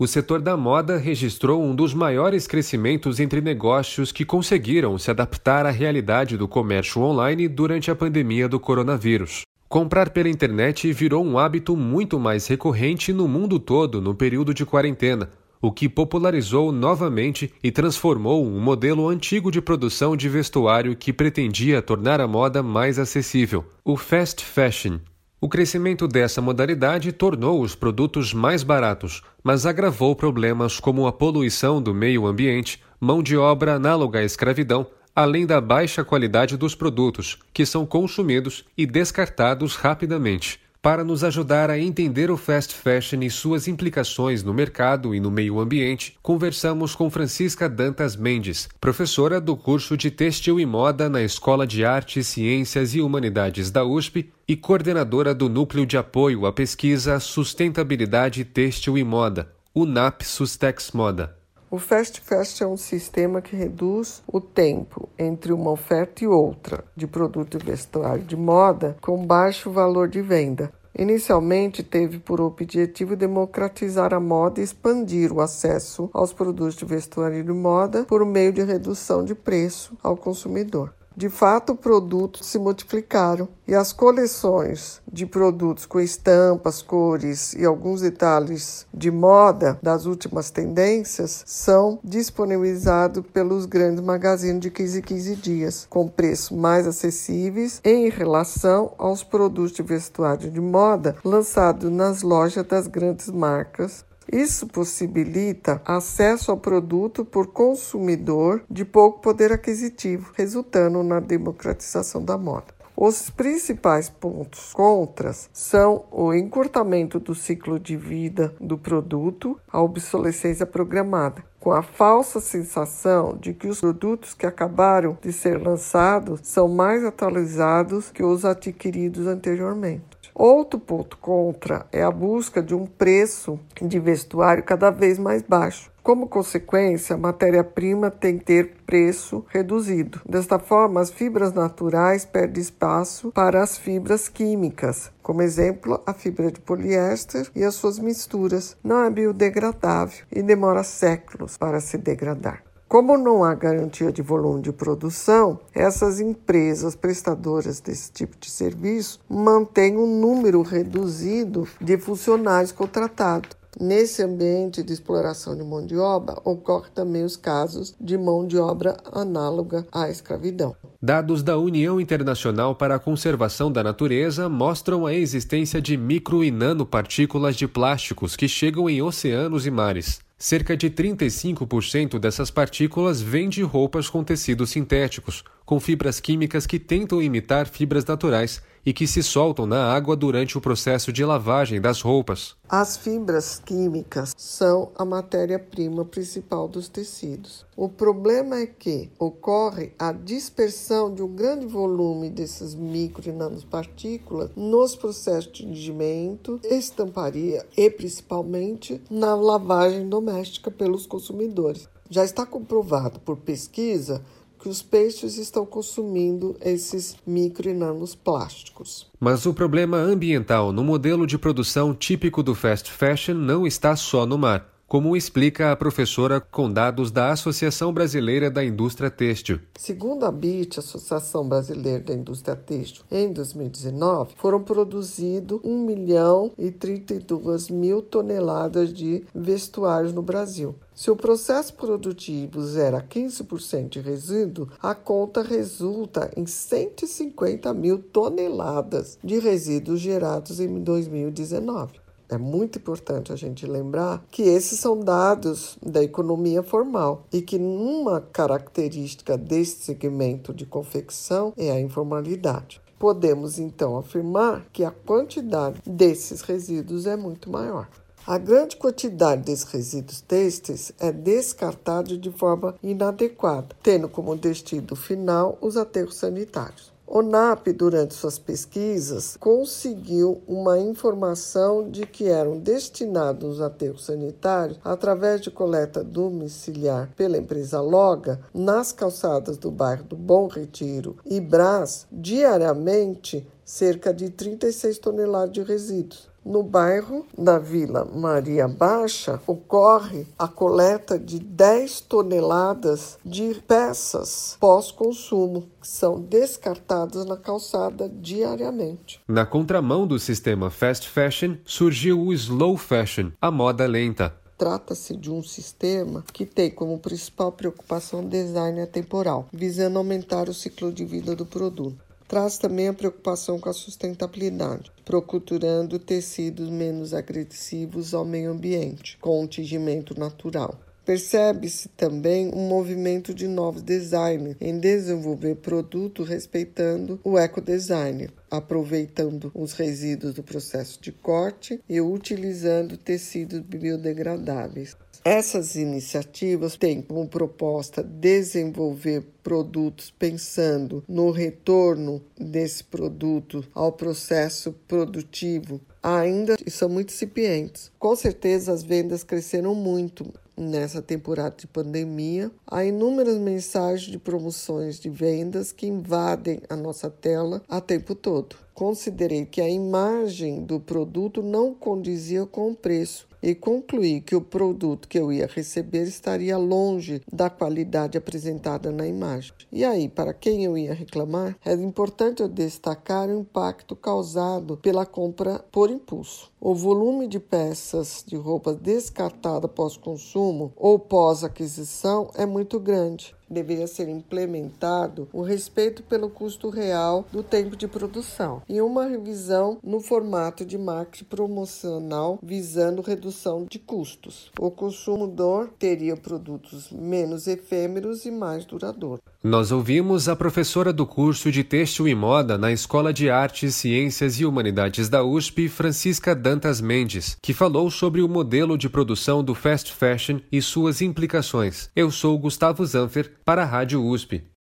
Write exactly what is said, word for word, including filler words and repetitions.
O setor da moda registrou um dos maiores crescimentos entre negócios que conseguiram se adaptar à realidade do comércio online durante a pandemia do coronavírus. Comprar pela internet virou um hábito muito mais recorrente no mundo todo no período de quarentena, o que popularizou novamente e transformou um modelo antigo de produção de vestuário que pretendia tornar a moda mais acessível, o fast fashion. O crescimento dessa modalidade tornou os produtos mais baratos, mas agravou problemas como a poluição do meio ambiente, mão de obra análoga à escravidão, além da baixa qualidade dos produtos, que são consumidos e descartados rapidamente. Para nos ajudar a entender o fast fashion e suas implicações no mercado e no meio ambiente, conversamos com Francisca Dantas Mendes, professora do curso de Têxtil e Moda na Escola de Artes, Ciências e Humanidades da U S P e coordenadora do Núcleo de Apoio à Pesquisa Sustentabilidade Têxtil e Moda, o N A P Sustex Moda. O fast fashion é um sistema que reduz o tempo entre uma oferta e outra de produto e vestuário de moda com baixo valor de venda. Inicialmente teve por objetivo democratizar a moda e expandir o acesso aos produtos de vestuário de moda por meio de redução de preço ao consumidor. De fato, produtos se multiplicaram e as coleções de produtos com estampas, cores e alguns detalhes de moda das últimas tendências são disponibilizados pelos grandes magazines de quinze em quinze dias, com preços mais acessíveis em relação aos produtos de vestuário de moda lançados nas lojas das grandes marcas. Isso possibilita acesso ao produto por consumidor de pouco poder aquisitivo, resultando na democratização da moda. Os principais pontos contras são o encurtamento do ciclo de vida do produto, a obsolescência programada, com a falsa sensação de que os produtos que acabaram de ser lançados são mais atualizados que os adquiridos anteriormente. Outro ponto contra é a busca de um preço de vestuário cada vez mais baixo. Como consequência, a matéria-prima tem que ter preço reduzido. Desta forma, as fibras naturais perdem espaço para as fibras químicas. Como exemplo, a fibra de poliéster e as suas misturas. Não é biodegradável e demora séculos para se degradar. Como não há garantia de volume de produção, essas empresas prestadoras desse tipo de serviço mantêm um número reduzido de funcionários contratados. Nesse ambiente de exploração de mão de obra, ocorrem também os casos de mão de obra análoga à escravidão. Dados da União Internacional para a Conservação da Natureza mostram a existência de micro e nanopartículas de plásticos que chegam em oceanos e mares. Cerca de trinta e cinco por cento dessas partículas vêm de roupas com tecidos sintéticos, com fibras químicas que tentam imitar fibras naturais e que se soltam na água durante o processo de lavagem das roupas. As fibras químicas são a matéria-prima principal dos tecidos. O problema é que ocorre a dispersão de um grande volume dessas micro e nanopartículas nos processos de tingimento, estamparia e principalmente na lavagem doméstica pelos consumidores. Já está comprovado por pesquisa que os peixes estão consumindo esses micro e nanos plásticos. Mas o problema ambiental no modelo de produção típico do fast fashion não está só no mar, como explica a professora com dados da Associação Brasileira da Indústria Têxtil. Segundo a B I T, Associação Brasileira da Indústria Têxtil, em dois mil e dezenove, foram produzidos um milhão e trinta e duas mil toneladas de vestuários no Brasil. Se o processo produtivo zera quinze por cento de resíduo, a conta resulta em cento e cinquenta mil toneladas de resíduos gerados em dois mil e dezenove. É muito importante a gente lembrar que esses são dados da economia formal e que uma característica desse segmento de confecção é a informalidade. Podemos, então, afirmar que a quantidade desses resíduos é muito maior. A grande quantidade desses resíduos têxteis é descartada de forma inadequada, tendo como destino final os aterros sanitários. O N A P, durante suas pesquisas, conseguiu uma informação de que eram destinados os aterros sanitários, através de coleta domiciliar pela empresa Loga, nas calçadas do bairro do Bom Retiro e Brás, diariamente, cerca de trinta e seis toneladas de resíduos. No bairro da Vila Maria Baixa, ocorre a coleta de dez toneladas de peças pós-consumo, que são descartadas na calçada diariamente. Na contramão do sistema fast fashion, surgiu o slow fashion, a moda lenta. Trata-se de um sistema que tem como principal preocupação o design atemporal, visando aumentar o ciclo de vida do produto. Traz também a preocupação com a sustentabilidade, procurando tecidos menos agressivos ao meio ambiente, com um tingimento natural. Percebe-se também um movimento de novos designers em desenvolver produto respeitando o ecodesign, aproveitando os resíduos do processo de corte e utilizando tecidos biodegradáveis. Essas iniciativas têm como proposta desenvolver produtos pensando no retorno desse produto ao processo produtivo. Ainda são muito incipientes. Com certeza as vendas cresceram muito nessa temporada de pandemia. Há inúmeras mensagens de promoções de vendas que invadem a nossa tela a tempo todo. Considerei que a imagem do produto não condizia com o preço e concluí que o produto que eu ia receber estaria longe da qualidade apresentada na imagem. E aí, para quem eu ia reclamar, é importante eu destacar o impacto causado pela compra por impulso. O volume de peças de roupa descartada pós-consumo ou pós-aquisição é muito grande. Deveria ser implementado o respeito pelo custo real do tempo de produção e uma revisão no formato de marketing promocional visando redução de custos. O consumidor teria produtos menos efêmeros e mais duradouros. Nós ouvimos a professora do curso de Têxtil e Moda na Escola de Artes, Ciências e Humanidades da U S P, Francisca Dantas Mendes, que falou sobre o modelo de produção do fast fashion e suas implicações. Eu sou Gustavo Zanfer, para a Rádio U S P.